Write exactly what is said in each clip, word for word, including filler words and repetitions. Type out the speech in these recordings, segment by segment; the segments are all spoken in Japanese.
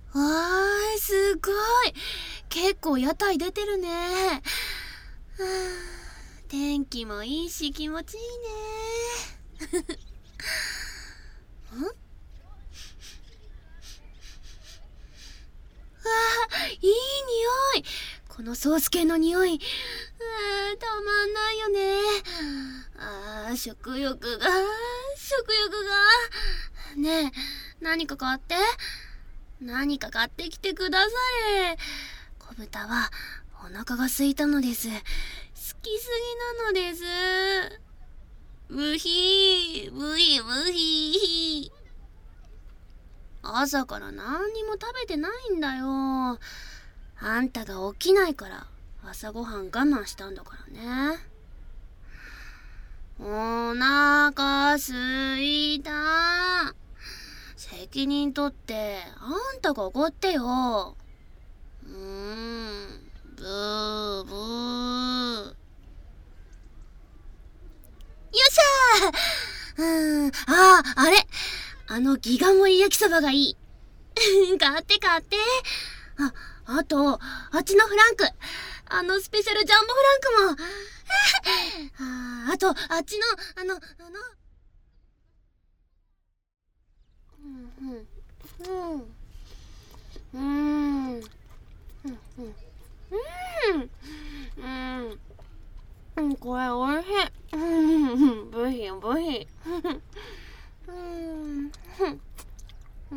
わー、すごい。結構屋台出てるね。はあ、天気もいいし気持ちいいね。ん？わあ、いい匂い。このソース系の匂い、あー、たまんないよね。あー、食欲が、食欲が。ねえ、何か買って。何か買ってきてくだされ。小豚はお腹が空いたのです。好きすぎなのです。ブヒー、ブヒブヒー。朝から何にも食べてないんだよ。あんたが起きないから朝ごはん我慢したんだからね。お腹すいた。責任取ってあんたがおごってよ。うーん、ブーブー。よっしゃー。うーん、あー、あれ、あのギガ盛り焼きそばがいい。買って買って。あ、あと、あっちのフランク。あのスペシャルジャンボフランクも。あ, あと、あっちの、あの、あの。うんうん。うん。うん。うん。うん。うん。これおいしい。うん。ブヒブヒ。うん。うん。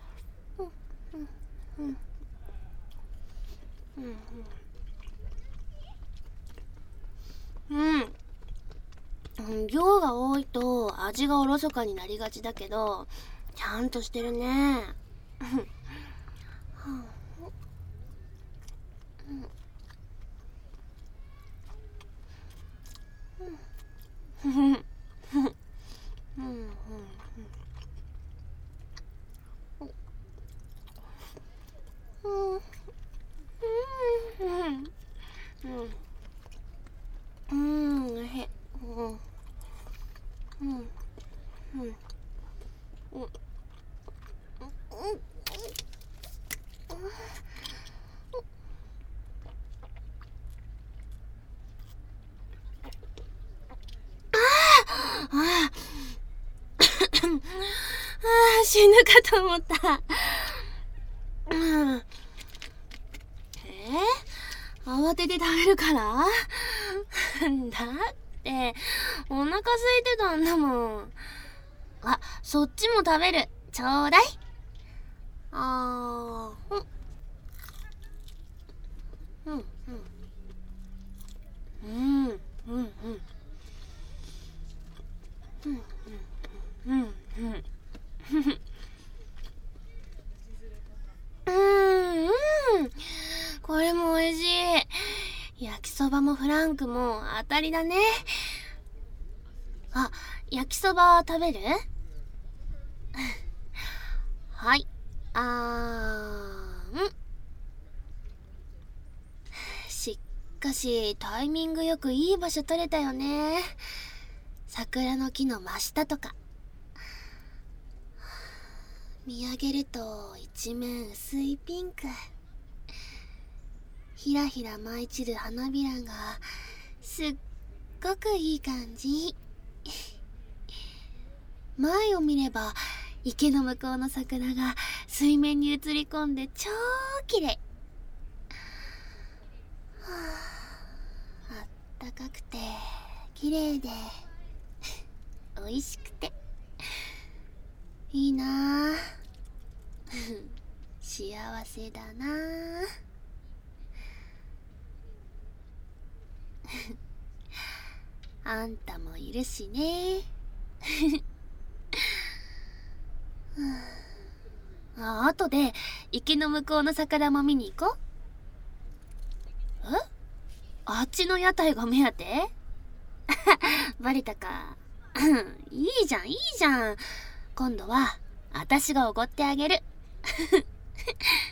うん。量が多いと味がおろそかになりがちだけど、ちゃんとしてるね。うん、おいしい。うん。うん。うん。うん。ああ、死ぬかと思った。うん。えー、慌てて食べるから？だってお腹空いてたんだもん。あ、そっちも食べる。ちょうだい。あー、うん。うんうんうんうんうんうんうんうんうんうん。これも美味しい。焼きそばもフランクも当たりだね。あ、焼きそば食べる？はい。あーん。しっかしタイミングよくいい場所取れたよね。桜の木の真下とか。見上げると一面薄いピンク。ひらひら舞い散る花びらがすっごくいい感じ。前を見れば池の向こうの桜が水面に映り込んで超綺麗。あったかくて綺麗で美味しくていいなあ。幸せだなあ。あんたもいるしね。あ、あとで池の向こうの桜も見に行こう。え？あっちの屋台が目当て？バレたか。いいじゃんいいじゃん。今度は私がおごってあげる。